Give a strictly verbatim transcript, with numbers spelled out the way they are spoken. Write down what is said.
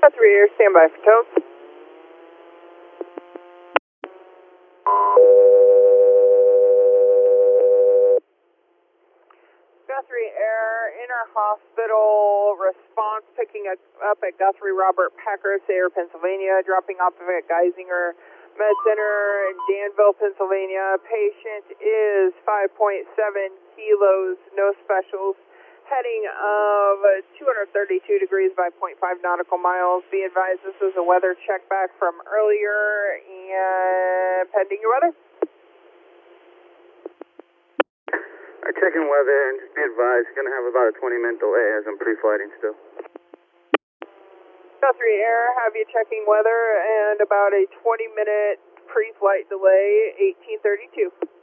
Guthrie Air, standby for tone. Guthrie Air, inter-hospital response picking up at Guthrie Robert Packer, Sayre, Pennsylvania, dropping off at Geisinger Med Center in Danville, Pennsylvania. Patient is five point seven kilos, no specials, heading of two hundred thirty-two degrees by zero point five nautical miles. Be advised this is a weather check back from earlier and pending your weather. I'm checking weather and just be advised, going to have about a twenty minute delay as I'm pre-flighting still. Guthrie Air, have you checking weather and about a twenty minute pre-flight delay, eighteen thirty-two.